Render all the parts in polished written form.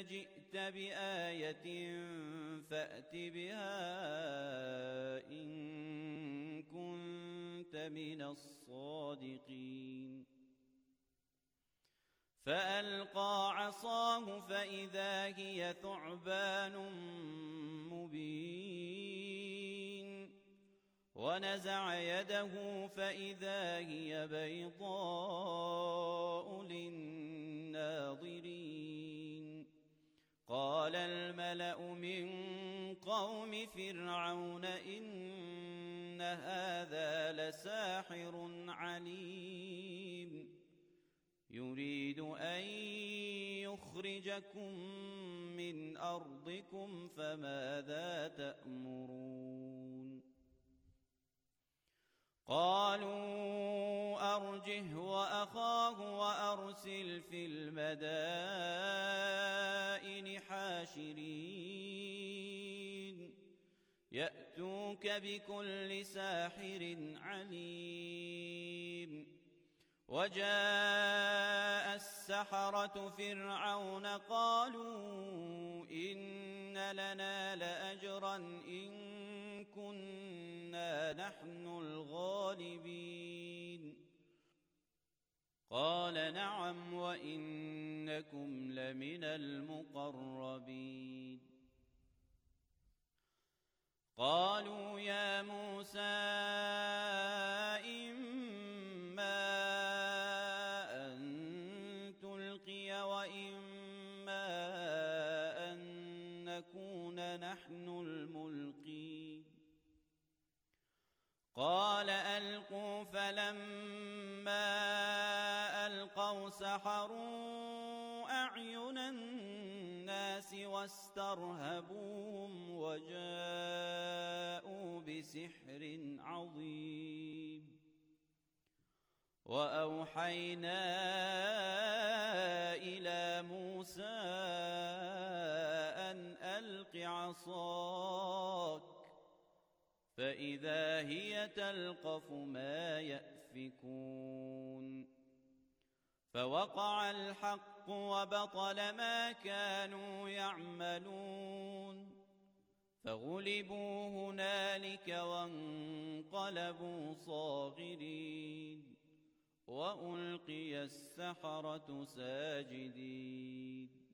جئت بآية فأت بها إن كنت من الصادقين فألقى عصاه فإذا هي ثعبان مبين ونزع يده فإذا هي بيضاء للناظرين قال الملأ من قوم فرعون إن هذا لساحر عليم يريد أن يخرجكم من أرضكم فماذا تأمرون قالوا أرجه وأخاه وأرسل في المدائن حاشرين يأتوك بكل ساحر عليم وجاء السحرة فرعون قالوا إن لنا لأجرا إن كنا نحن الغالبين قال نعم وإنكم لمن المقربين قالوا يا موسى إما أن تلقي وإما أن نكون نحن الملقين قال ألقوا فلما ألقوا سحروا أعين الناس واسترهبوهم وجاءوا بسحر عظيم وأوحينا إلى موسى أن ألق عصاك فإذا هي تلقف ما يأفكون فوقع الحق وبطل ما كانوا يعملون فغلبوا هنالك وانقلبوا صاغرين وألقي السحرة ساجدين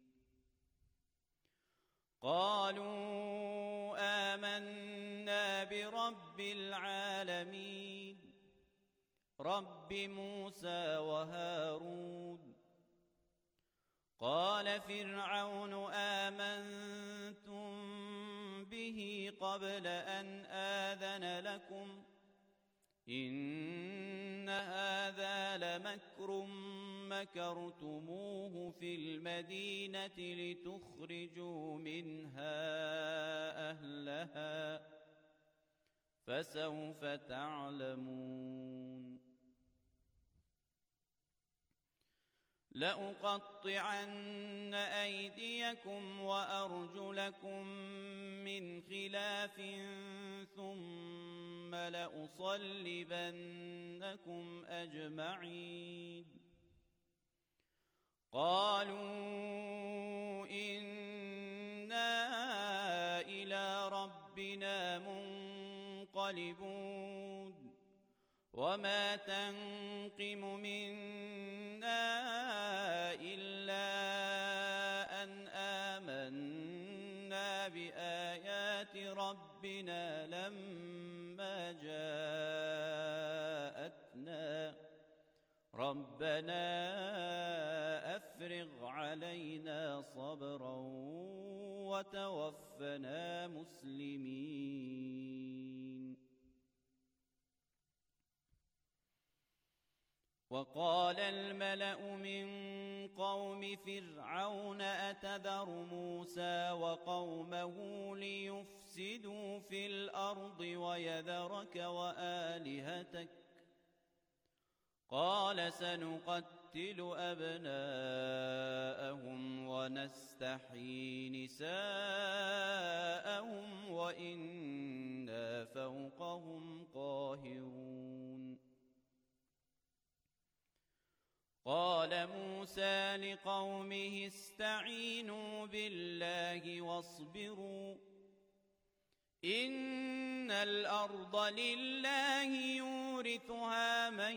قالوا آمنا برب العالمين رب موسى وهارون قال فرعون آمنتم به قبل أن آذن لكم إن هذا لمكر مكرتموه في المدينة لتخرجوا منها أهلها فسوف تعلمون لأقطعن أيديكم وأرجلكم من خلاف ثم لأصلبنكم أجمعين قالوا إنا إلى ربنا منقلبون وما تنقم منا إلا أن آمنا بآيات ربنا لما جاءتنا ربنا أفرغ علينا صبرا وتوفنا مسلمين وقال الملأ من قوم فرعون أتذر موسى وقومه ليفسدوا في الأرض ويذرك وآلهتك قال سنقتل أبناءهم ونستحيي نساءهم وإنا فوقهم قاهرون قال موسى موسى لقومه استعينوا بالله واصبروا إن الأرض لله يورثها من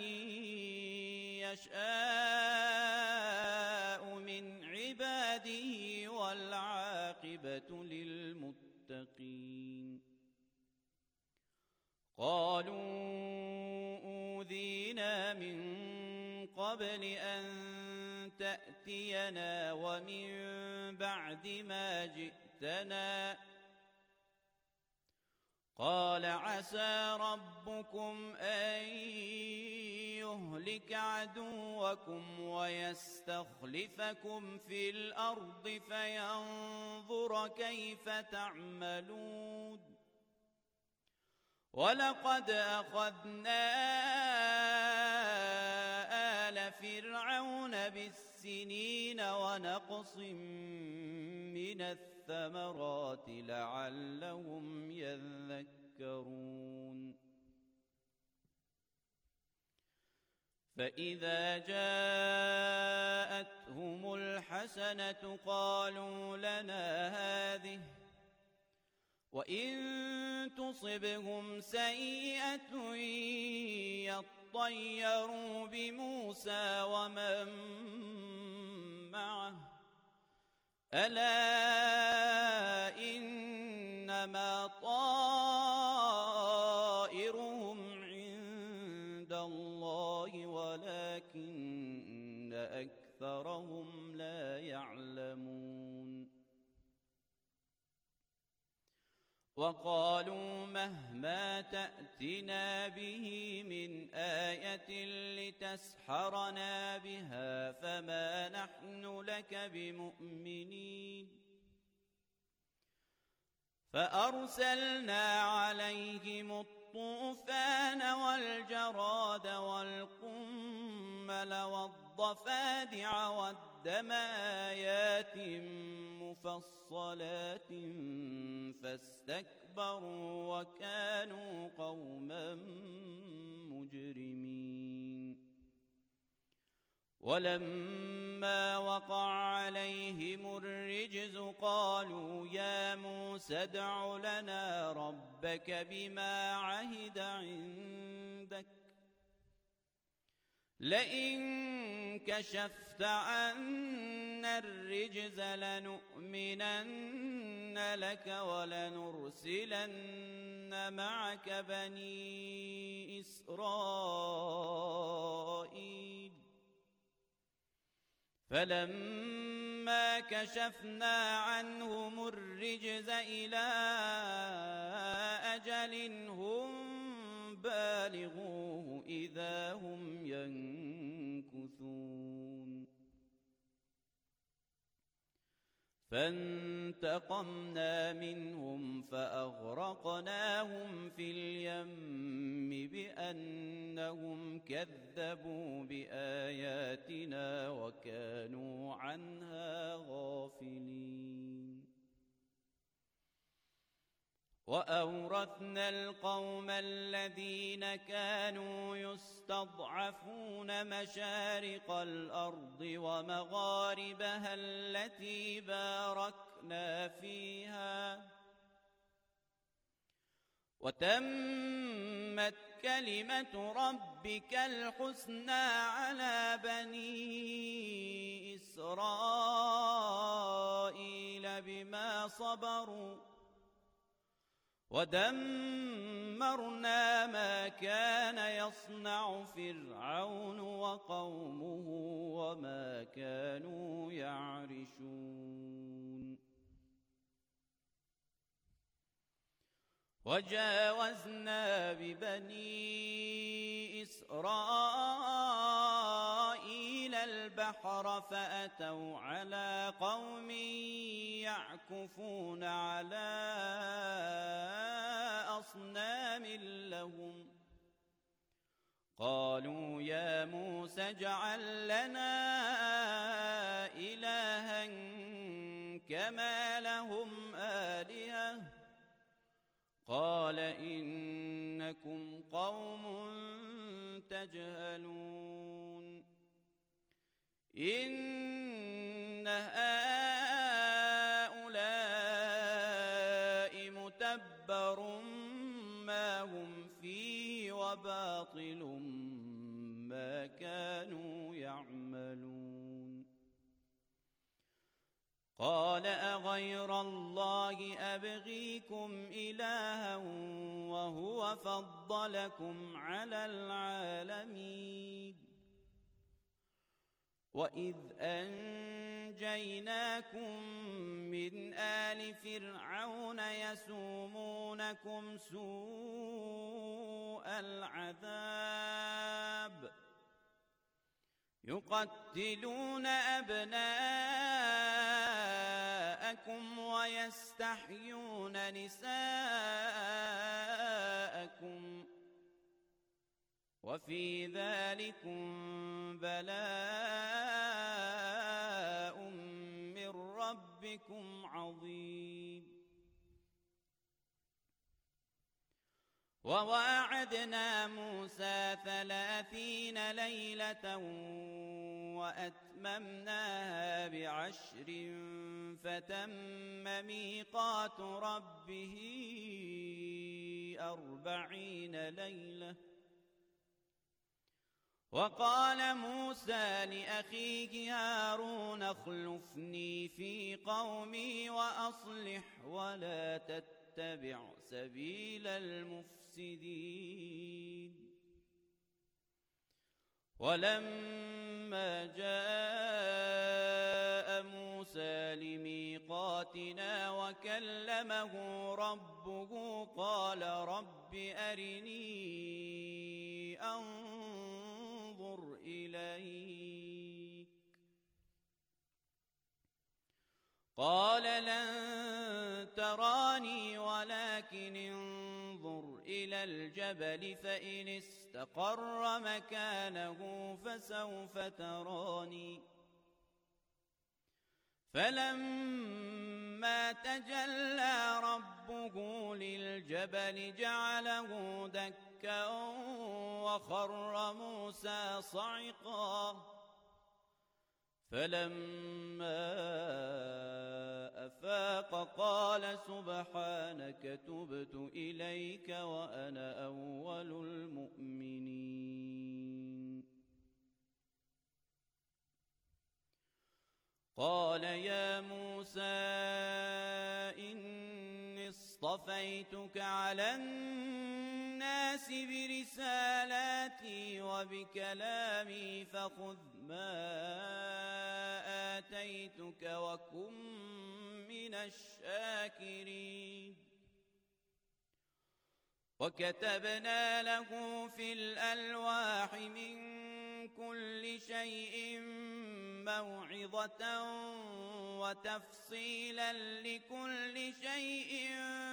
يشاء من عباده والعاقبة للمتقين قالوا أوذينا من قبل أن تأتينا ومن بعد ما جئتنا قال عسى ربكم أن يهلك عدوكم ويستخلفكم في الأرض فينظر كيف تعملون ولقد أخذنا آل فرعون بالسنين ونقص من الثمرات لعلهم يذكرون فإذا جاءتهم الحسنة قالوا لنا هذه وإن تصبهم سيئة يطيروا بموسى ومن معه ألا إنما طائرهم عند الله ولكن أكثرهم لا يعلمون وقالوا مهما تأتنا به من آية لتسحرنا بها فما نحن لك بمؤمنين فأرسلنا عليهم الطوفان والجراد والقمل والضفادع والدم آيات مفصلات فاستكبروا وكانوا قوما مجرمين ولما وقع عليهم الرجز قالوا يا موسى ادع لنا ربك بما عهد عندك لئن كشفت عنا الرجز لنؤمنن لك ولنرسلن معك بني إسرائيل فلما كشفنا عنهم الرجز إلى أجل هم بالغوه إذا هم ينكثون فانتقمنا منهم فأغرقناهم في اليم بأنهم كذبوا بآياتنا وكانوا عنها غافلين وأورثنا القوم الذين كانوا يستضعفون مشارق الأرض ومغاربها التي باركنا فيها وتمت كلمة ربك الحسنى على بني إسرائيل بما صبروا ودمرنا ما كان يصنع فرعون وقومه وما كانوا يعرشون وجاوزنا ببني إسرائيل البحر فأتوا على قوم يعكفون على أصنام لهم قالوا يا موسى اجعل لنا إلها كما لهم آلهة قال إنكم قوم تجهلون إن هؤلاء متبر ما هم فيه وباطل ما كانوا يعملون قال أغير الله أبغيكم إلها وهو فضلكم على العالمين وإذ أنجيناكم من آل فرعون يسومونكم سوء العذاب يقتلون أبناءكم ويستحيون نساءكم وفي ذلكم بلاء من ربكم عظيم وواعدنا موسى 30 ليلة وأتممناها ب10 فتم ميقات ربه 40 ليلة وقال موسى لأخيه هارون اخلفني في قومي وأصلح ولا تتبع سبيل المفسدين ولما جاء موسى لميقاتنا وكلمه ربه قال رب أرني أنظر إليك قال لن تراني ولكن انظر إلى الجبل فإن استقر مكانه فسوف تراني فلما تجلى ربه للجبل جعله دكا وخر موسى صعقا فلما أفاق قال سبحانك تبت إليك وأنا أول المؤمنين قال يا موسى إني اصطفيتك على الناس برسالاتي وبكلامي فخذ ما آتيتك وكن من الشاكرين وكتبنا له في الألواح من كل شيء موعظة وتفصيلا لكل شيء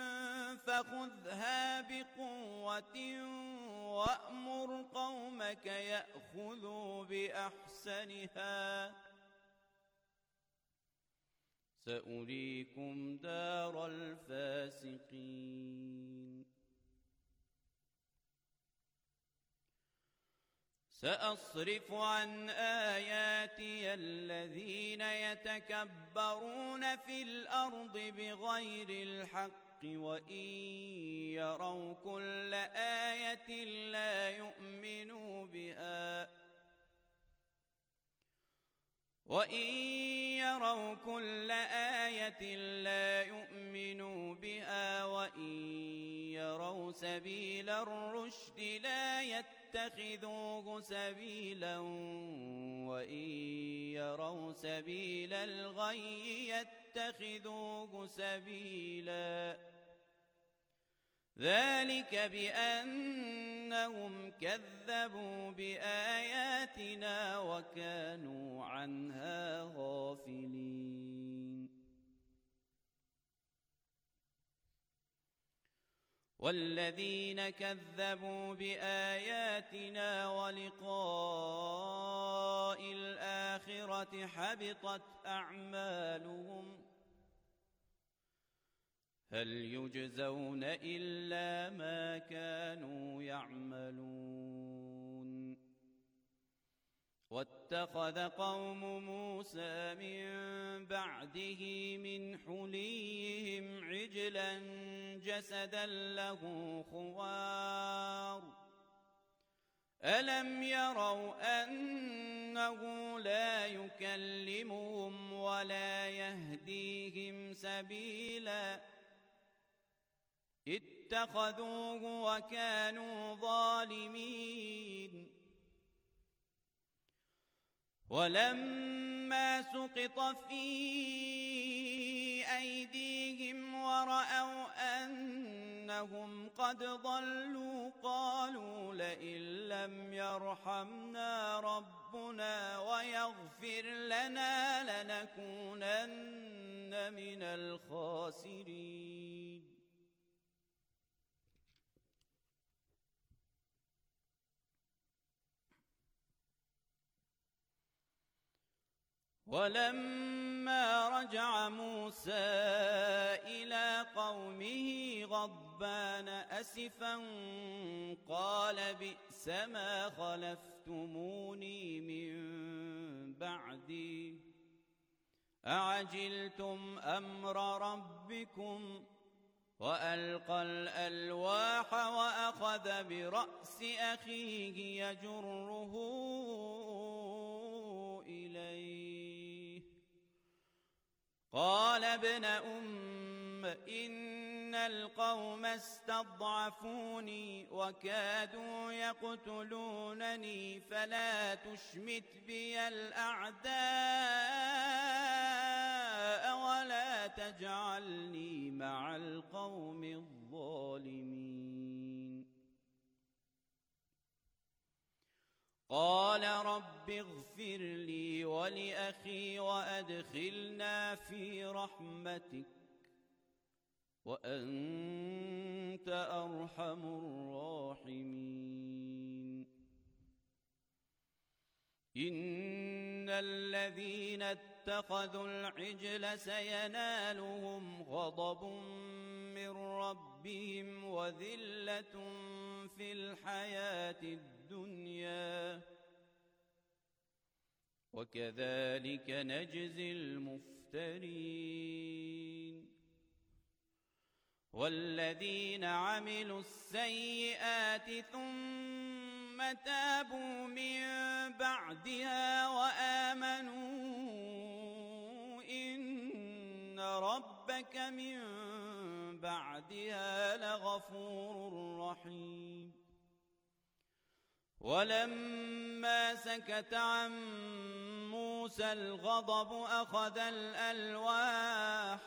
فخذها بقوة وأمر قومك يأخذوا بأحسنها سأريكم دار الفاسقين سأصرف عن آياتي الذين يتكبرون في الأرض بغير الحق وإن يروا كل آية لا يؤمنوا بها وإن يروا كل آية لا يؤمنوا بها وإن يروا سبيل الرشد لا يتخذوه سبيلا وإن يروا سبيل الغي يتخذوه سبيلا ذلك بأنهم كذبوا بآياتنا وكانوا عنها غافلين والذين كذبوا بآياتنا ولقاء الآخرة حبطت أعمالهم هل يجزون إلا ما كانوا يعملون واتخذ قوم موسى من بعده من حليهم عجلا جسدا له خوار ألم يروا أنه لا يكلمهم ولا يهديهم سبيلا اتخذوه وكانوا ظالمين ولما سقط في أيديهم ورأوا أنهم قد ضلوا قالوا لئن لم يرحمنا ربنا ويغفر لنا لنكونن من الخاسرين ولما رجع موسى إلى قومه غضبان أسفا قال بئس ما خلفتموني من بعدي أعجلتم أمر ربكم وألقى الألواح وأخذ برأس أخيه يجره إليه قال ابن أم إن القوم استضعفوني وكادوا يقتلونني فلا تشمت بي الأعداء ولا تجعلني مع القوم الظالمين قال رب اغفر لي ولأخي وأدخلنا في رحمتك وأنت أرحم الراحمين إن الذين اتخذوا العجل سينالهم غضب من ربهم وذلة في الحياة الدنيا وكذلك نجزي المفترين والذين عملوا السيئات ثم تابوا من بعدها وآمنوا إن ربك من بعدها لغفور رحيم ولما سكت عن موسى الغضب أخذ الألواح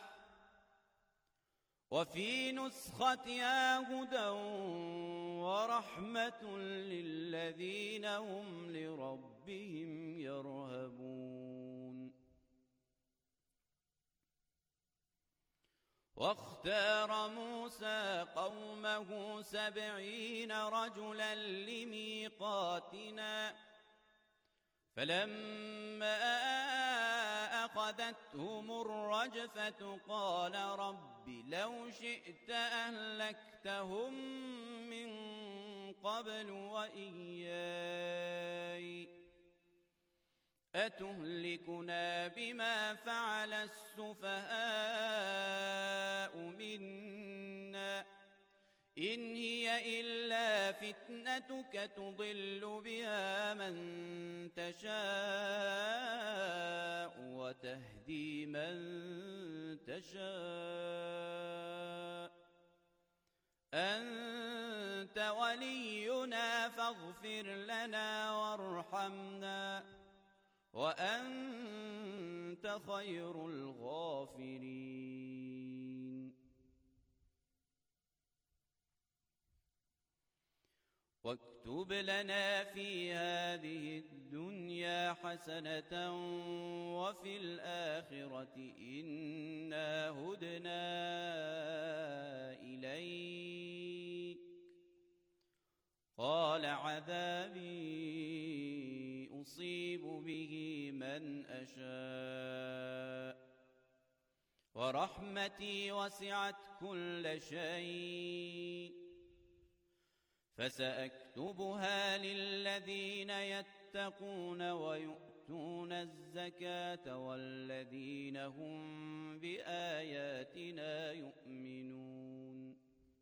وفي نسختها هدى ورحمة للذين هم لربهم يرهبون واختار موسى قومه 70 رجلا لميقاتنا فلما أخذتهم الرجفة قال رب لو شئت أهلكتهم من قبل وإياي أتهلكنا بما فعل السفهاء منا إن هي إلا فتنتك تضل بها من تشاء وتهدي من تشاء أنت ولينا فاغفر لنا وارحمنا وأنت خير الغافرين واكتب لنا في هذه الدنيا حسنة وفي الآخرة إنا هدنا إليك قال عذابي أصيب به من أشاء ورحمتي وسعت كل شيء فسأكتبها للذين يتقون يتقون ويؤتون الزكاة والذين هم بآياتنا يؤمنون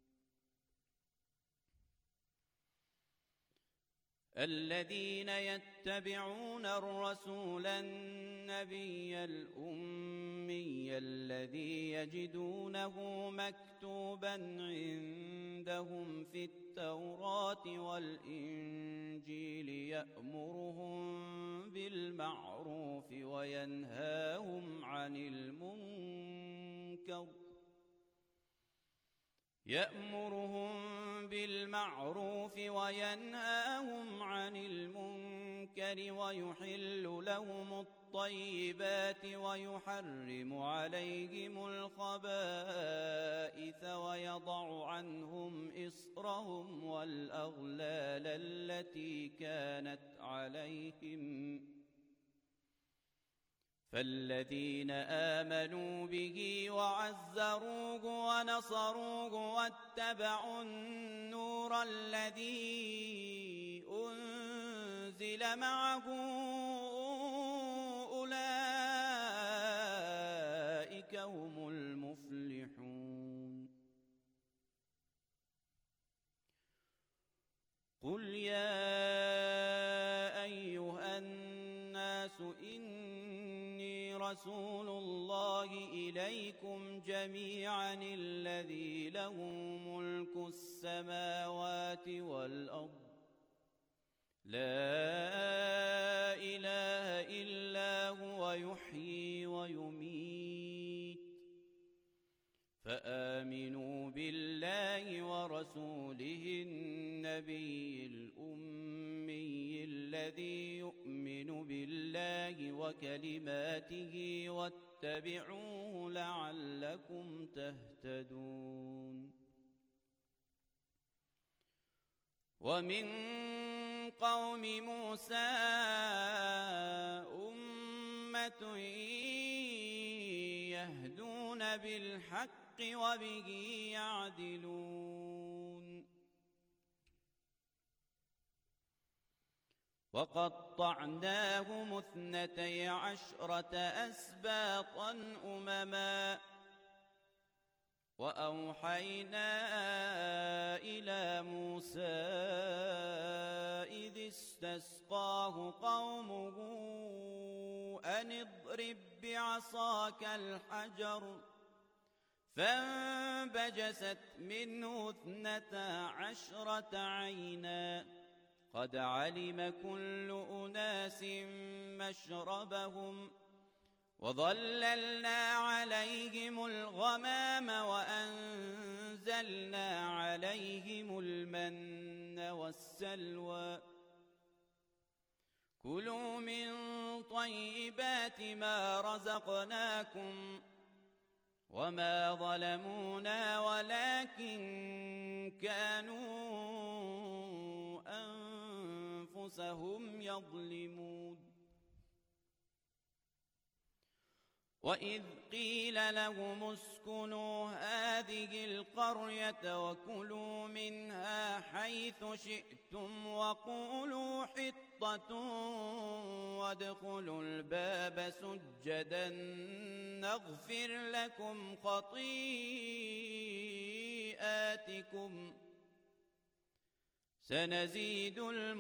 الذين يتبعون الرسول النبي الأمي الذي يجدونه مكتوبا عندهم في التوراة والإنجيل يأمرهم بالمعروف وينهاهم عن المنكر ويحل لهم الطيبات ويحرم عليهم الخبائث ويضع عنهم إصرهم والأغلال التي كانت عليهم فالذين آمنوا به وعزروه ونصروه واتبعوا النور الذي أنزل معه أولئك هم المفلحون قل يا أيها الناس إني رسول الله إليكم جميعا الذي له ملك السماوات والأرض لا إله إلا هو يحيي ويميت فآمنوا بالله ورسوله النبي الأمي الذي يؤمن بالله وكلماته واتبعوه لعلكم تهتدون ومن قوم موسى أمة يهدون بالحق وبه يعدلون وقطعناهم 12 أسباطا أمما وأوحينا إلى موسى إذ استسقاه قومه أن اضرب بعصاك الحجر فانبجست منه 12 عينا قد علم كل أناس مشربهم وظللنا عليهم الغمام وأنزلنا عليهم المن والسلوى كلوا من طيبات ما رزقناكم وما ظلمونا ولكن كانوا أنفسهم يظلمون وإذ قيل لهم اسكنوا هذه القرية وكلوا منها حيث شئتم وقولوا حطة وادخلوا الباب سجدا نغفر لكم خطيئاتكم سنزيد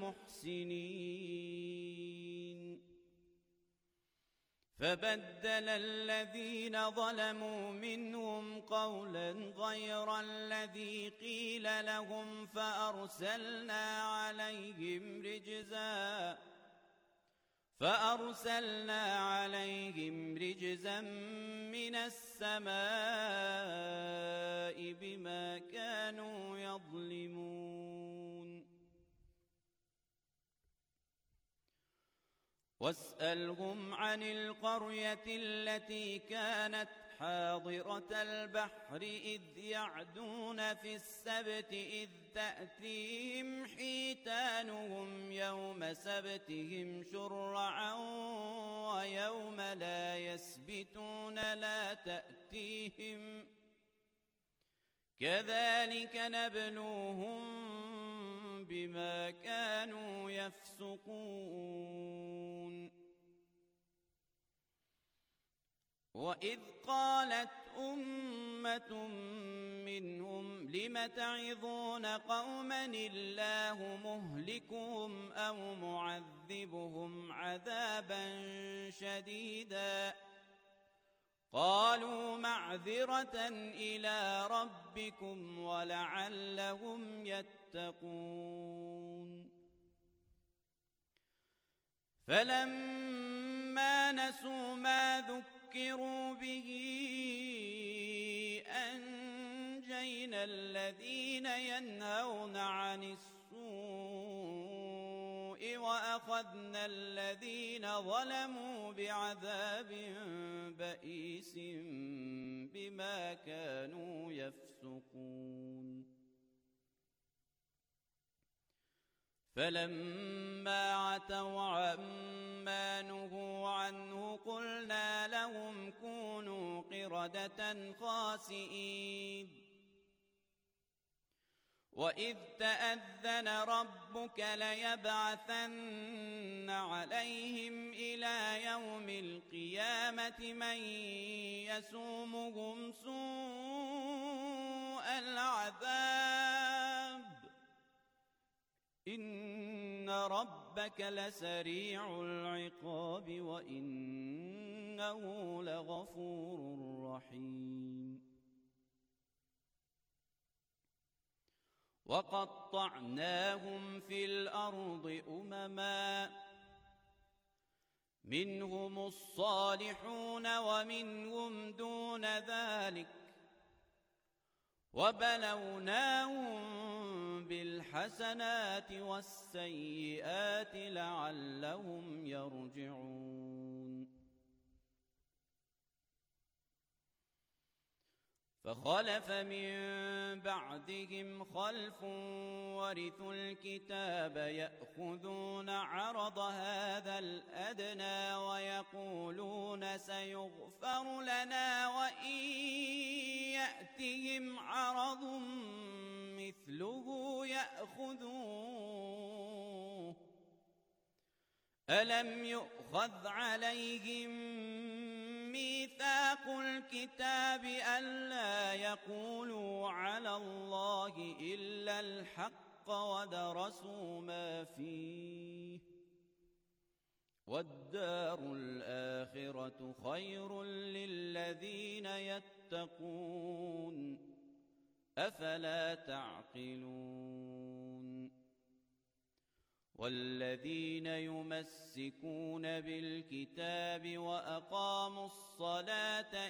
المحسنين فبدل الذين ظلموا منهم قولا غير الذي قيل لهم فأرسلنا عليهم رجزا من السماء بما كانوا يظلمون واسألهم عن القرية التي كانت حاضرة البحر إذ يعدون في السبت إذ تأتيهم حيتانهم يوم سبتهم شرعا ويوم لا يسبتون لا تأتيهم كذلك نبلوهم بما كانوا يفسقون وإذ قالت أمة منهم لم تعظون قوما الله مهلكهم أو معذبهم عذابا شديدا قالوا معذرة إلى ربكم ولعلهم يتقون فلما نسوا ما ذكروا به أنجينا الذين ينهون عن السوء وأخذنا الذين ظلموا بعذاب بئيس بما كانوا يفسقون فلما عتوا عما نهوا عنه قلنا لهم كونوا قردة خاسئين وإذ تأذن ربك ليبعثن عليهم إلى يوم القيامة من يسومهم سوء العذاب إن ربك لسريع العقاب وإنه لغفور رحيم وقطعناهم في الأرض أمما منهم الصالحون ومنهم دون ذلك وبلوناهم بالحسنات والسيئات لعلهم يرجعون فخلف من بعدهم خلف ورثوا الكتاب يأخذون عرض هذا الأدنى ويقولون سيغفر لنا وإن يأتهم عرض مثله يأخذوه ألم يؤخذ عليهم ميثاق الكتاب ألا يقولوا على الله إلا الحق ودرسوا ما فيه والدار الآخرة خير للذين يتقون أفلا تعقلون والذين يمسكون بالكتاب وأقاموا الصلاة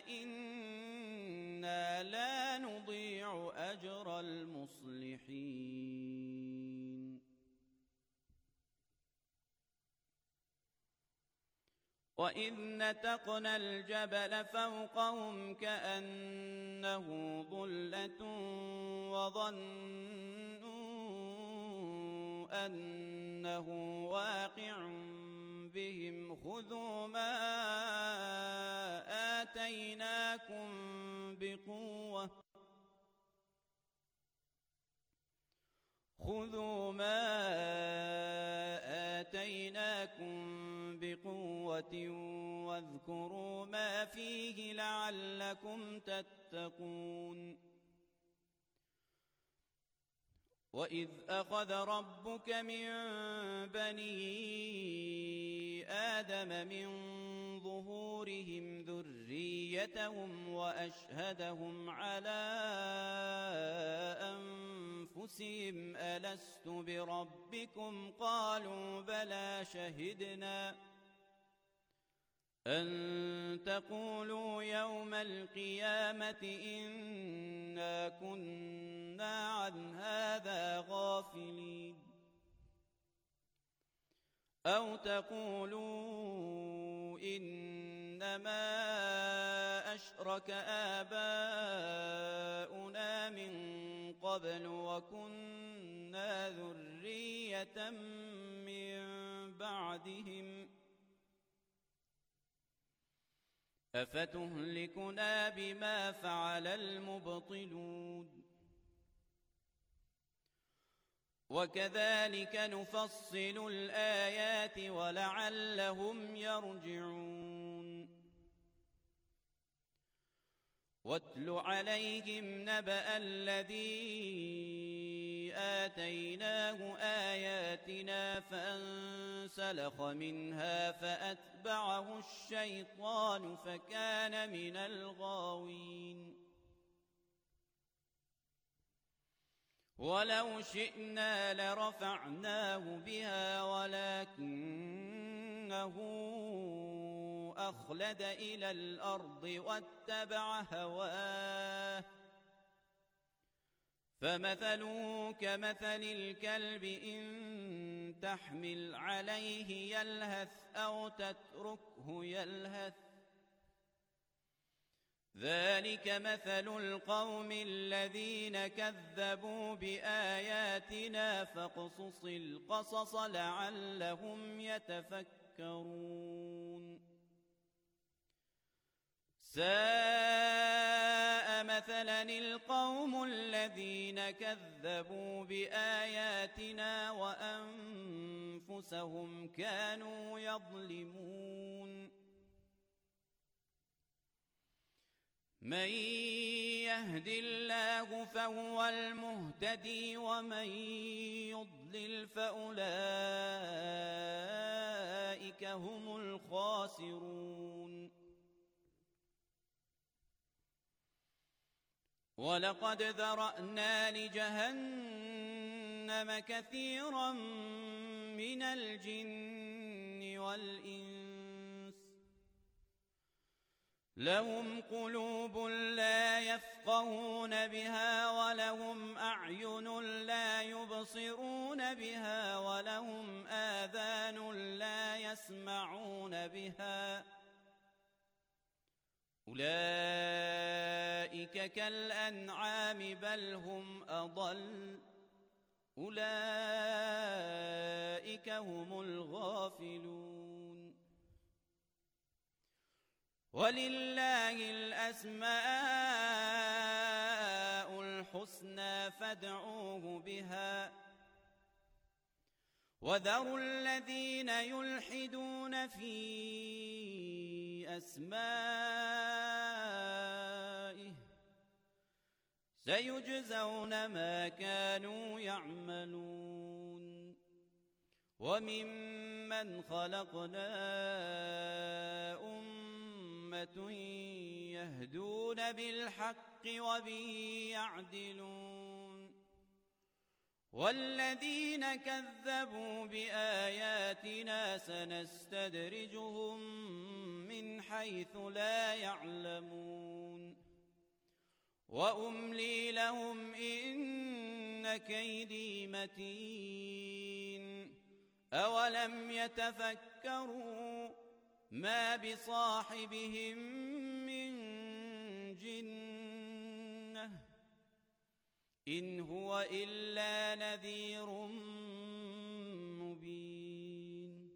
إنا لا نضيع أجر المصلحين وإذ نتقنا الجبل فوقهم كأنه ظلة وظنوا أنه واقع بهم خذوا ما آتيناكم بقوة واذكروا ما فيه لعلكم تتقون وإذ أخذ ربك من بني آدم من ظهورهم ذريتهم وأشهدهم على أنفسهم ألست بربكم قالوا بلى شهدنا أن تقولوا يوم القيامة إنا كنا عن هذا غافلين أو تقولوا إنما أشرك آباؤنا من قبل وكنا ذرية من بعدهم أفتهلكنا بما فعل المبطلون وكذلك نفصل الآيات ولعلهم يرجعون واتل عليهم نبأ الذي آتيناه آياتنا فانسلخ منها فأتبعه الشيطان فكان من الغاوين ولو شئنا لرفعناه بها ولكنه أخلد إلى الأرض واتبع هواه فمثله كمثل الكلب إن تحمل عليه يلهث أو تتركه يلهث ذلك مثل القوم الذين كذبوا بآياتنا فاقصص القصص لعلهم يتفكرون ساء مثلا القوم الذين كذبوا بآياتنا وأنفسهم كانوا يظلمون من يهد الله فهو المهتدي ومن يضلل فأولئك هم الخاسرون ولقد ذرأنا لجهنم كثيرا من الجن والإنس لهم قلوب لا يفقهون بها ولهم أعين لا يبصرون بها ولهم آذان لا يسمعون بها أولئك كالأنعام بل هم أضل أولئك هم الغافلون ولله الأسماء الحسنى فادعوه بها وذروا الذين يلحدون في أسمائه سيجزون ما كانوا يعملون وممن خلقنا أمة يهدون بالحق وبه يعدلون والذين كذبوا بآياتنا سنستدرجهم من حيث لا يعلمون وأملي لهم إن كيدي متين أولم يتفكروا ما بصاحبهم من جنة إن هو إلا نذير مبين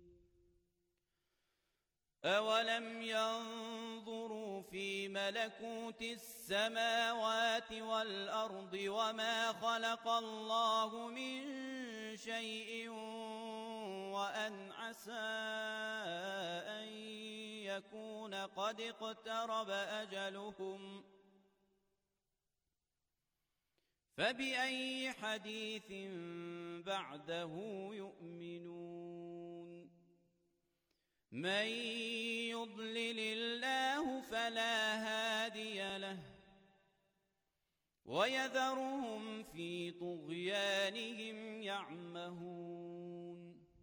أولم ينظروا في ملكوت السماوات والأرض وما خلق الله من شيء وأن عسى أن يكون قد اقترب أجلهم فبأي حديث بعده يؤمنون من يضلل الله فلا هادي له ويذرهم في طغيانهم يعمهون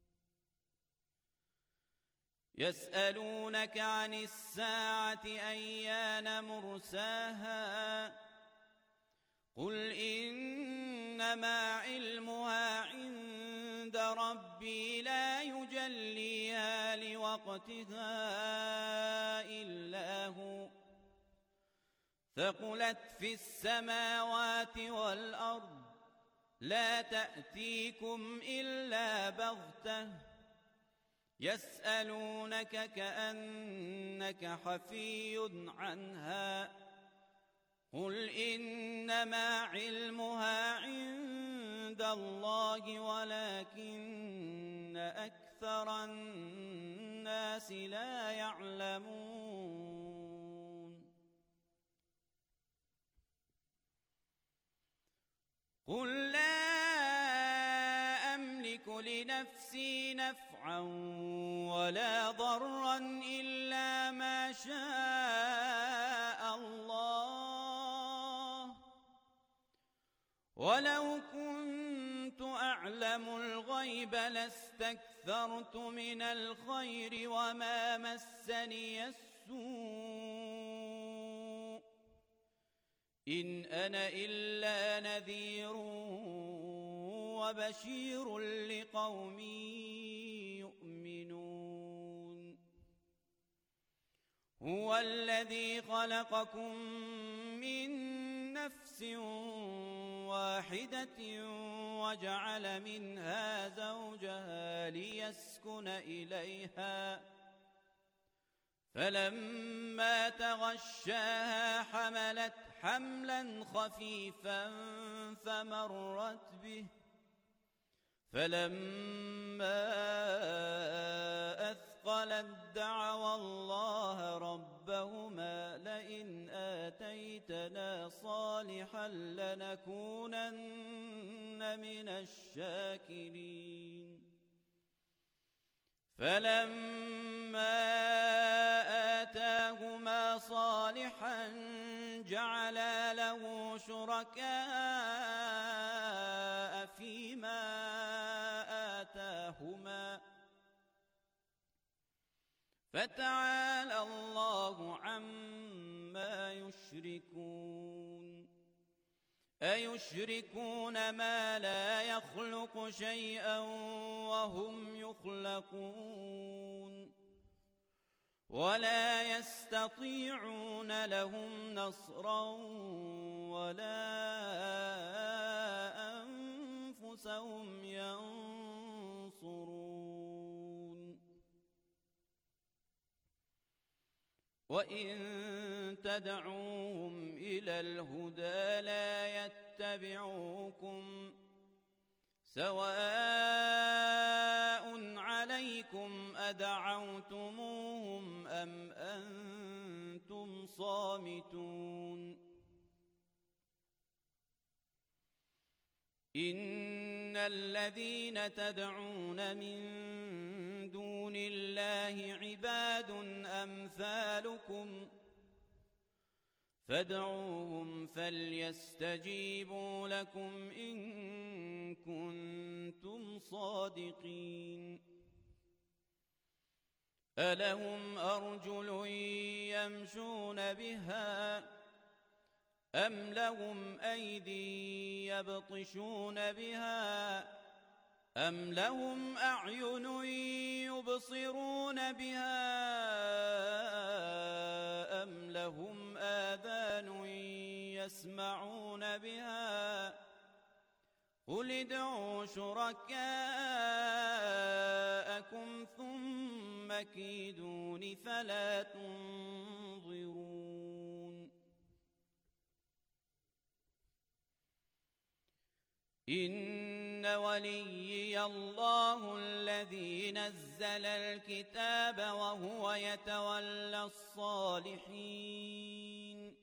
يسألونك عن الساعة أيان مرساها قل إنما علمها عند ربي لا يجليها لوقتها إلا هو ثقلت في السماوات والأرض لا تأتيكم إلا بغتة يسألونك كأنك حفي عنها قل إنما علمها عند عند الله ولكن أكثر الناس لا يعلمون قل لا أملك لنفسي نفعا ولا ضرا إلا ما شاء الله ولو كنت أعلم الغيب لاستكثرت من الخير وما مسني السوء إن أنا إلا نذير وبشير لقوم يؤمنون هو الذي خلقكم من نفس واحدة وجعل منها زوجها ليسكن إليها فلما تغشاها حملت حملا خفيفا فمرت به فلما أثقلت دعوا الله ربهما لئن آتيتنا صالحا لنكونن من الشاكرين فلما آتاهما صالحا جعلا له شركاء فيما آتاهما فتعالى الله عما يشركون أيشركون ما لا يخلق شيئا وهم يخلقون ولا يستطيعون لهم نصرا ولا أنفسهم ينصرون وإن تدعوهم إلى الهدى لا يتبعوكم سواء عليكم أدعوتموهم أم أنتم صامتون إن الذين تدعون من دون الله عباد أمثالكم فادعوهم فليستجيبوا لكم إن كنتم صادقين ألهم أرجل يمشون بها أم لهم أيدي يبطشون بها أم لهم أعين يبصرون بها أم لهم آذان يسمعون بها قل ادعوا شركاءكم ثم كيدون فلا تنظرون إن وليي الله الذي نزل الكتاب وهو يتولى الصالحين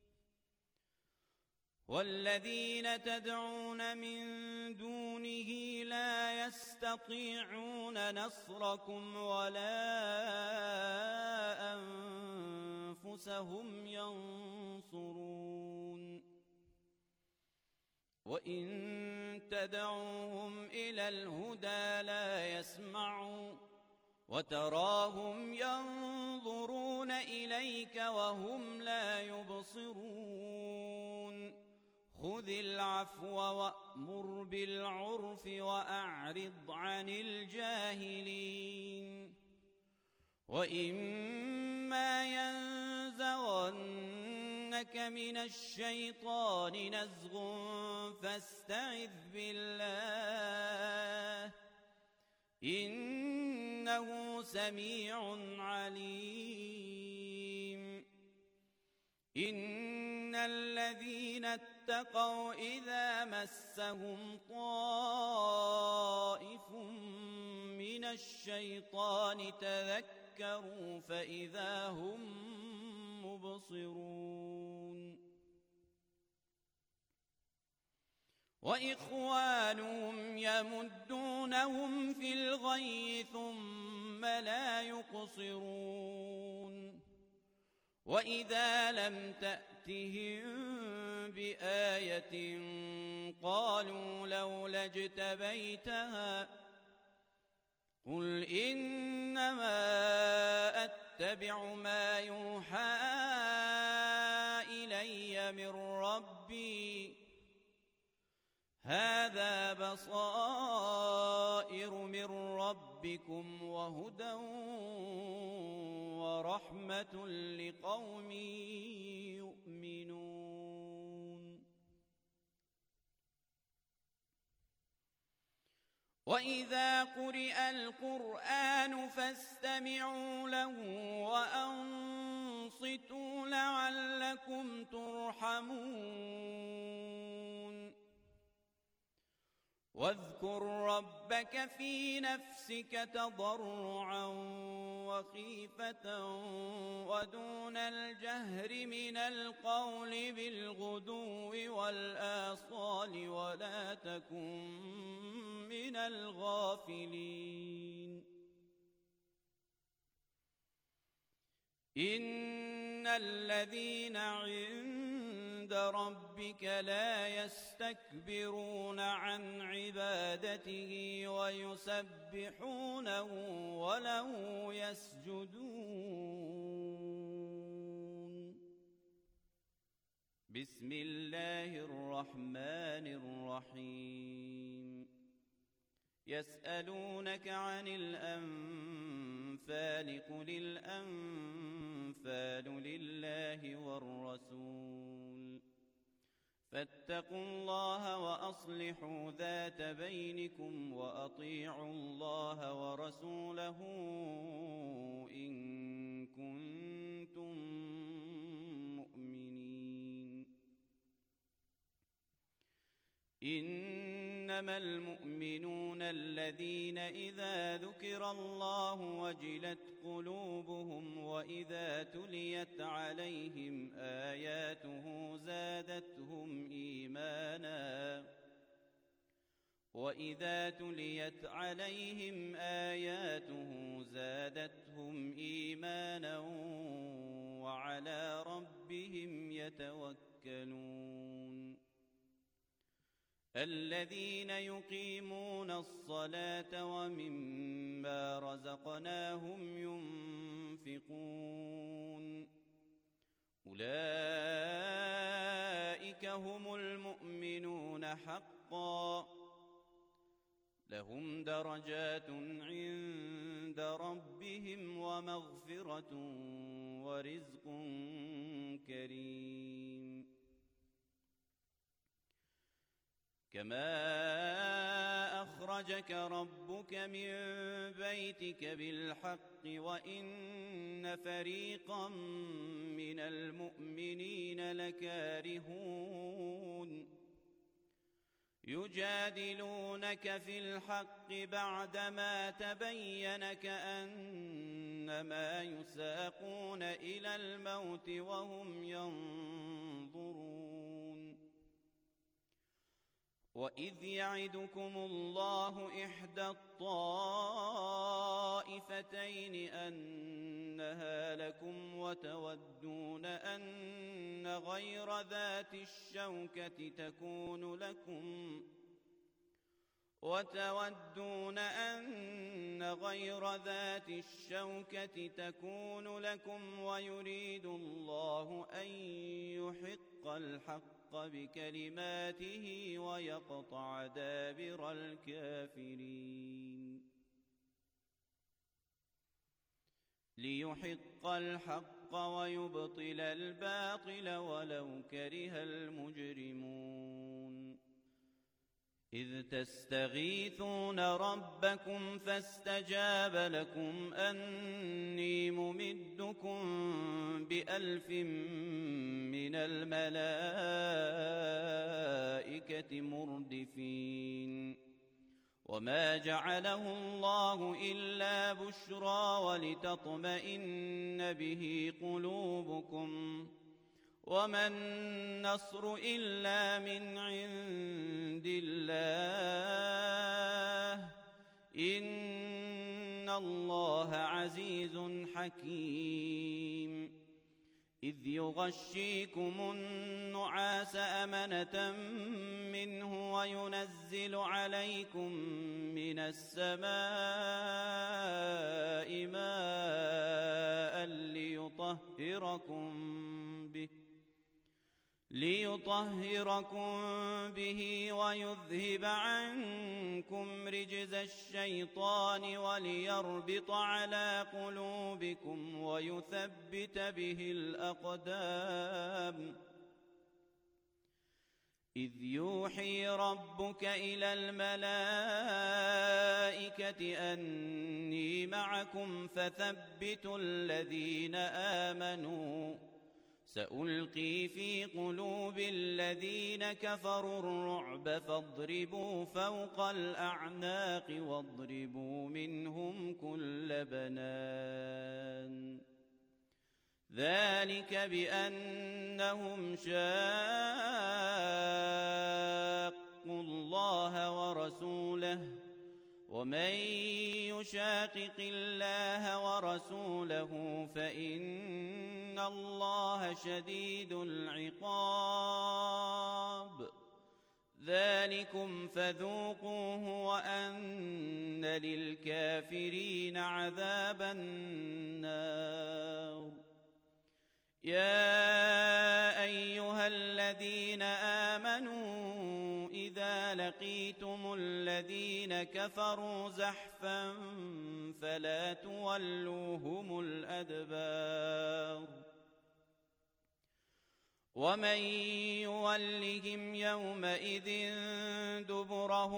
والذين تدعون من دونه لا يستطيعون نصركم ولا أنفسهم ينصرون وإن تدعوهم إلى الهدى لا يسمعوا وتراهم ينظرون إليك وهم لا يبصرون خذ العفو وأمر بالعرف وأعرض عن الجاهلين وإما ينزغنك من الشيطان نزغ فاستعذ بالله إنه سميع عليم إن الذين اتقوا إذا مسهم طائف من الشيطان تذكروا فإذا هم مبصرون وإخوانهم يمدونهم في الغي ثم لا يقصرون وإذا لم تأتهم بآية قالوا لولا اجتبيتها قل إنما أتبع ما يوحى إلي من ربي هذا بصائر من ربكم وهدى ورحمة لقوم يؤمنون وإذا قرئ القرآن فاستمعوا له وأنصتوا لعلكم ترحمون واذكر ربك في نفسك تضرعا وخيفة ودون الجهر من القول بالغدو والآصال ولا تكن من الغافلين إن الذين عند ربك لا يستكبرون عن عبادته ويسبحونه وله يسجدون بسم الله الرحمن الرحيم يسألونك عن الأنفال قل الأنفال لله والرسول فاتقوا الله وأصلحوا ذات بينكم وأطيعوا الله ورسوله إن كنتم مؤمنين إنما المؤمنون الذين إذا ذكر الله وجلت قلوبهم وإذا تليت عليهم آياته زادتهم إيمانا وعلى ربهم يتوكلون الذين يقيمون الصلاة ومما رزقناهم ينفقون أولئك هم المؤمنون حقا لهم درجات عند ربهم ومغفرة ورزق كريم كما أخرجك ربك من بيتك بالحق وإن فريقا من المؤمنين لكارهون يجادلونك في الحق بعدما تبين كأنما يساقون إلى الموت وهم ينظرون وإذ يعدكم الله إحدى الطائفتين أنها لكم وتودون أن غير ذات الشوكة تكون لكم ويريد الله أن يحق الحق بكلماته ويقطع دابر الكافرين ليحق الحق ويبطل الباطل ولو كره المجرمون إذ تستغيثون ربكم فاستجاب لكم أني ممدكم ب1000 من الملائكة مردفين وما جعله الله إلا بشرى ولتطمئن به قلوبكم وما النصر إلا من عند الله إن الله عزيز حكيم إذ يغشيكم النعاس أمنة منه وينزل عليكم من السماء ماء ليطهركم به ويذهب عنكم رجز الشيطان وليربط على قلوبكم ويثبت به الأقدام إذ يوحي ربك إلى الملائكة أني معكم فثبتوا الذين آمنوا سألقي في قلوب الذين كفروا الرعب فاضربوا فوق الأعناق واضربوا منهم كل بنان ذلك بأنهم شاقوا الله ورسوله ومن يشاقق الله ورسوله فإن الله شديد العقاب ذلكم فذوقوه وأن للكافرين عذاب النار يا أيها الذين آمنوا إذا لقيتم الذين كفروا زحفا فلا تولوهم الأدبار ومن يولهم يومئذ دبره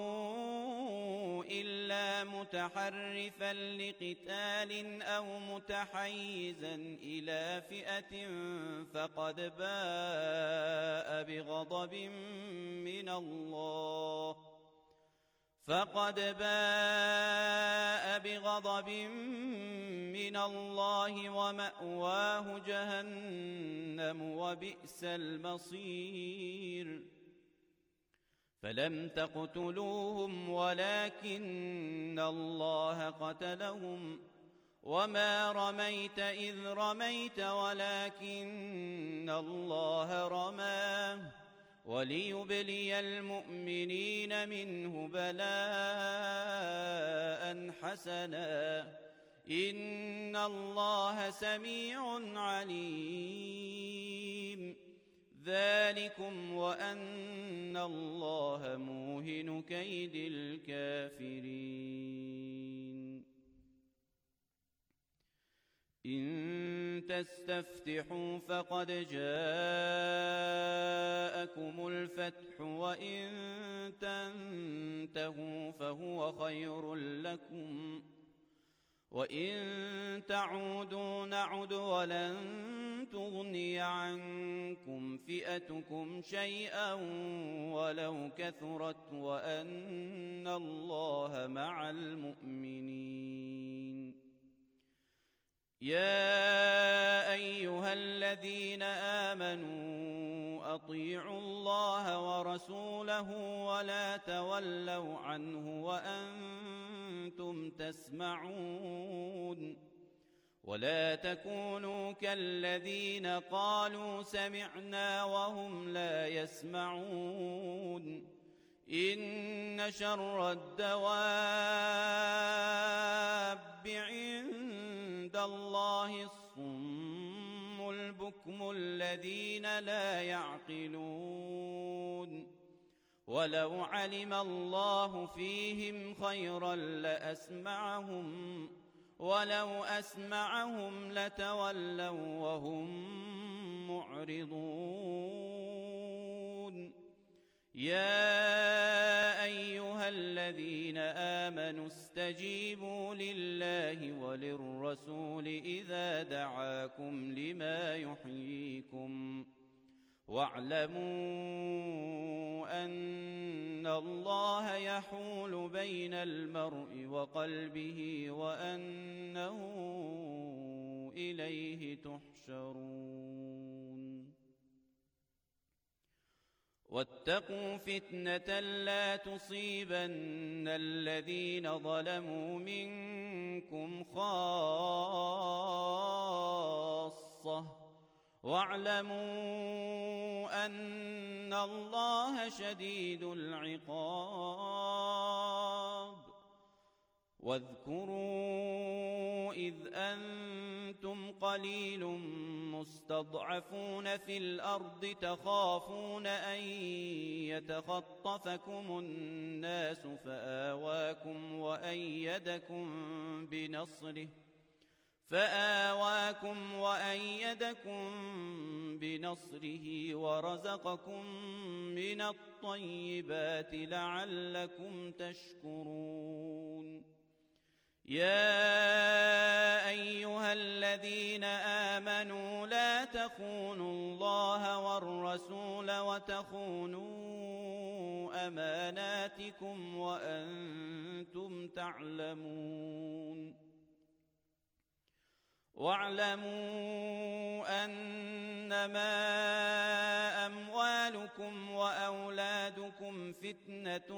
إلا متحرفا لقتال أو متحيزا إلى فئة فقد باء بغضب من الله ومأواه جهنم وبئس المصير فلم تقتلوهم ولكن الله قتلهم وما رميت إذ رميت ولكن الله رمى وليبلي المؤمنين منه بلاء حسنا إن الله سميع عليم ذلكم وأن الله موهن كيد الكافرين إن تستفتحوا فقد جاءكم الفتح وإن تنتهوا فهو خير لكم وإن تعودوا نعد ولن تغني عنكم فئتكم شيئا ولو كثرت وأن الله مع المؤمنين يا أيها الذين آمنوا أطيعوا الله ورسوله ولا تولوا عنه وأنتم تسمعون ولا تكونوا كالذين قالوا سمعنا وهم لا يسمعون إن شر الدواب عند الله الصم البكم الذين لا يعقلون ولو علم الله فيهم خيرا لأسمعهم ولو أسمعهم لتولوا وهم معرضون يا أيها الذين آمنوا استجيبوا لله وللرسول إذا دعاكم لما يحييكم واعلموا أن الله يحول بين المرء وقلبه وأنه إليه تحشرون واتقوا فتنة لا تصيبن الذين ظلموا منكم خاصة واعلموا أن الله شديد العقاب واذكروا إذ أنتم قليل مستضعفون في الأرض تخافون أن يتخطفكم الناس فآواكم وأيدكم بنصره ورزقكم من الطيبات لعلكم تشكرون يا أيها الذين آمنوا لا تخونوا الله والرسول وتخونوا أماناتكم وأنتم تعلمون واعلموا أنما أموالكم وأولادكم فتنة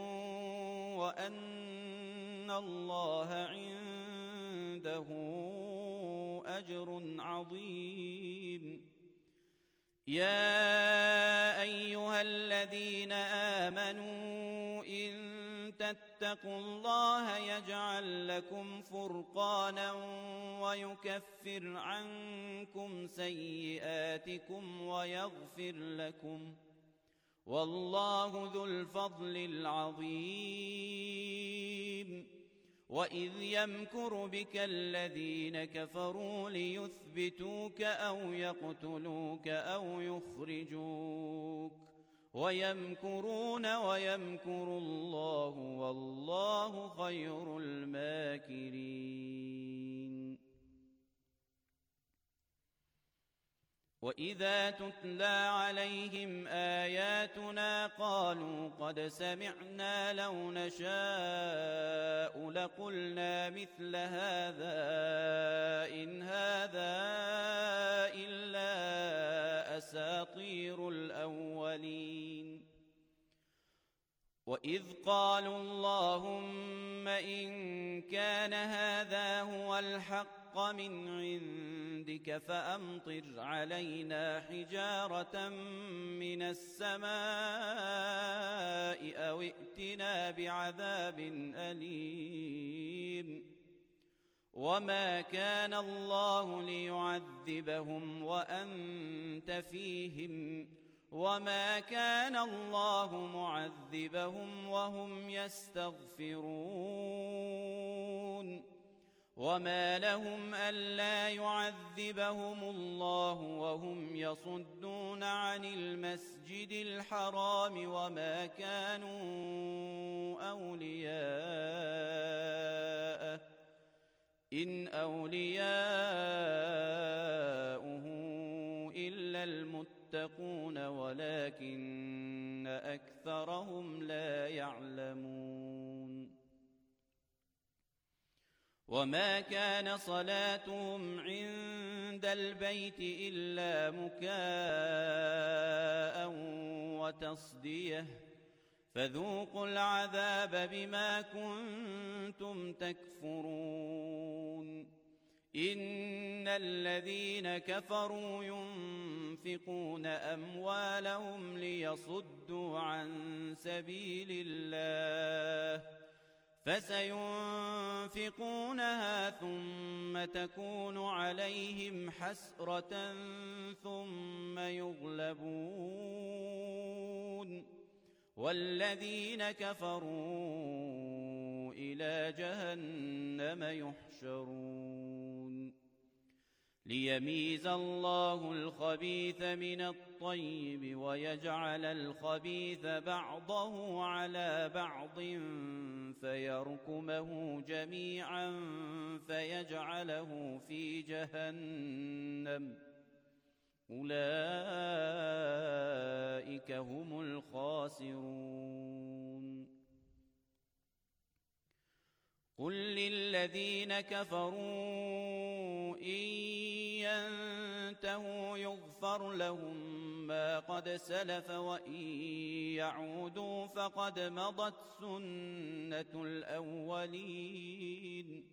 وأن الله عنده أجر عظيم يا أيها الذين آمنوا إن تتقوا الله يجعل لكم فرقانا ويكفر عنكم سيئاتكم ويغفر لكم والله ذو الفضل العظيم وإذ يمكر بك الذين كفروا ليثبتوك أو يقتلوك أو يخرجوك ويمكرون ويمكر الله والله خير الماكرين وإذا تتلى عليهم آياتنا قالوا قد سمعنا لو نشاء لقلنا مثل هذا إن هذا إلا أساطير الأولين وإذ قالوا اللهم إن كان هذا هو الحق من عندك فأمطر علينا حجارة من السماء أو ائتنا بعذاب أليم وما كان الله ليعذبهم وأنت فيهم وما كان الله معذبهم وهم يستغفرون وما لهم ألا يعذبهم الله وهم يصدون عن المسجد الحرام وما كانوا أولياءه إن أولياؤه إلا المتقون ولكن أكثرهم لا يعلمون وما كان صلاتهم عند البيت إلا مكاء وتصديه فذوقوا العذاب بما كنتم تكفرون إن الذين كفروا ينفقون أموالهم ليصدوا عن سبيل الله فسينفقونها ثم تكون عليهم حسرة ثم يغلبون والذين كفروا إلى جهنم يحشرون ليميز الله الخبيث من الطيب ويجعل الخبيث بعضه على بعض فيركمه جميعا فيجعله في جهنم أولئك هم الخاسرون قل للذين كفروا إن ينتهوا يغفر لهم ما قد سلف وإن يعودوا فقد مضت سنة الأولين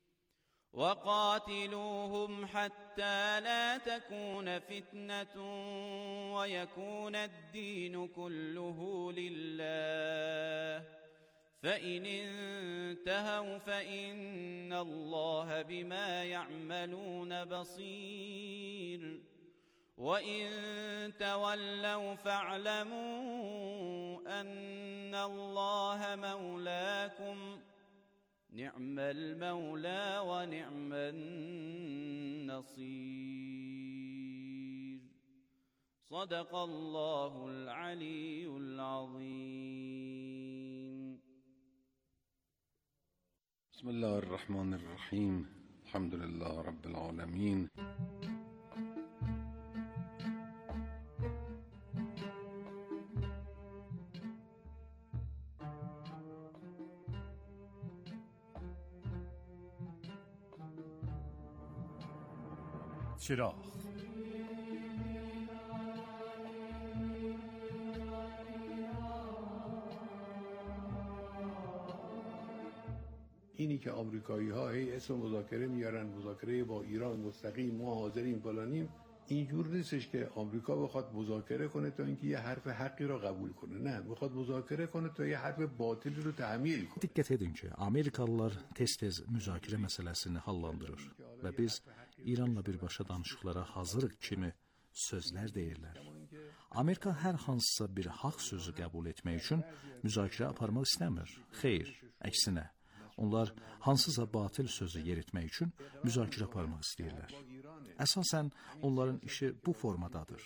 وقاتلوهم حتى لا تكون فتنة ويكون الدين كله لله فإن انتهوا فإن الله بما يعملون بصير وإن تولوا فاعلموا أن الله مولاكم نعم المولى ونعم النصير صدق الله العلي العظيم بسم الله الرحمن الرحیم الحمد لله رب العالمین چراغ اینی که آمریکایی‌ها هی اسم مذاکره میارن، مذاکره با ایران مستقیم ما حاضریم فلانیم، اینجور نیستش که آمریکا بخواد مذاکره کنه تا اینکه یه حرف حقی رو قبول کنه. نه، میخواد مذاکره کنه تا یه حرف باطلی رو تحمیل کنه. Diqqət edin ki, Amerikalılar tez-tez müzakirə məsələsini hallandırır və biz İranla birbaşa danışıqlara hazırıq kimi sözlər deyirlər. Amerika hər hansısa bir haqq sözü qəbul etmək üçün müzakirə aparmaq istəmir. Xeyr, əksinə. Onlar hansısa batil sözü yeritmək üçün müzakirə aparmaq istəyirlər. Əsasən onların işi bu formadadır.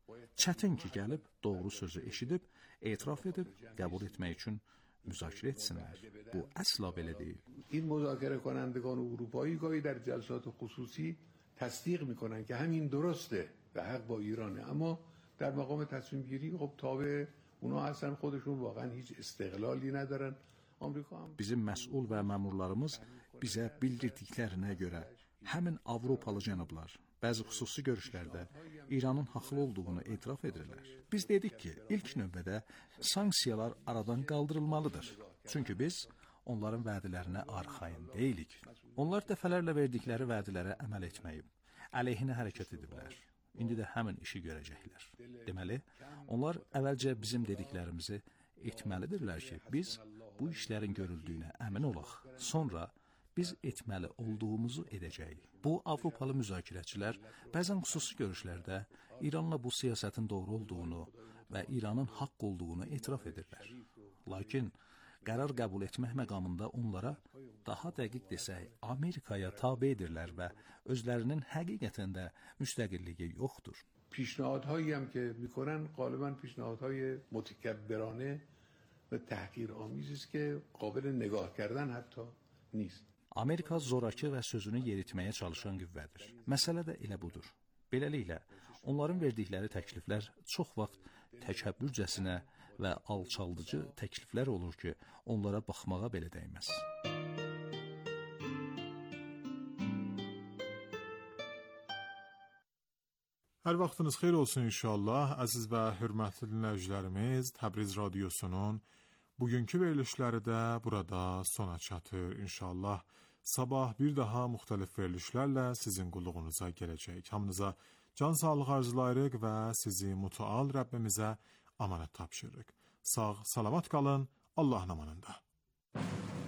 Çətin ki, gəlib doğru sözü eşidib, etiraf edib, qəbul etmək üçün müzakirə etsinlər. Bu əsla belə deyil. این مذاکره کنندگان اروپایی گاهی در جلسات خصوصی تصدیق میکنن که همین درسته و حق با ایرانه، اما در مقام تصمیم گیری خب تابع اونا هستن، خودشون واقعا هیچ استقلالی ندارن. Bizim məsul və məmurlarımız bizə bildirdiklərinə görə həmin Avropalı cənablar bəzi xüsusi görüşlərdə İranın haqlı olduğunu etiraf edirlər. Biz dedik ki, ilk növbədə sanksiyalar aradan qaldırılmalıdır. Çünki biz onların vədələrinə arxayın deyilik. Onlar dəfələrlə verdikləri vədlərə əməl etməyib, əleyhinə hərəkət ediblər. İndi də həmin işi görəcəklər. Deməli, onlar əvvəlcə bizim dediklərimizi etməlidirlər ki, biz bu işlərin görüldüyünə əmin olaq. Sonra biz etməli olduğumuzu edəcəyik. Bu Avropalı müzakirəçilər bəzən xüsusi görüşlərdə İranla bu siyasətin doğru olduğunu və İranın haqq olduğunu etiraf edirlər. Lakin qərar qəbul etmək məqamında onlara, daha dəqiq desək, Amerikaya tabe edirlər və özlərinin həqiqətən də müstəqilliyi yoxdur. پیشنهادهایی هم که میکنن غالبا پیشنهادهای متکبرانه و تحقیرآمیزی است که قابل نگاه کردن حتی نیست. Amerika zorakı və sözünü yeritməyə çalışan qüvvədir. Məsələ də elə budur. Beləliklə, onların verdikləri təkliflər çox vaxt təkəbbürcəsinə və alçaldıcı təkliflər olur ki, onlara baxmağa belə dəyməz. Hər vaxtınız xeyir olsun inşallah. Əziz və hörmətli dinləyicilərimiz, Təbriz Radiosunun bugünkü verilişləri də burada sona çatır. İnşallah sabah bir daha müxtəlif verilişlərlə sizin qulluğunuza gələcək. Hamınıza can sağlığı arzulayırıq və sizi mütəal Rəbbimizə amanət tapşırırıq. Sağ, salamat qalın, Allahın amanında.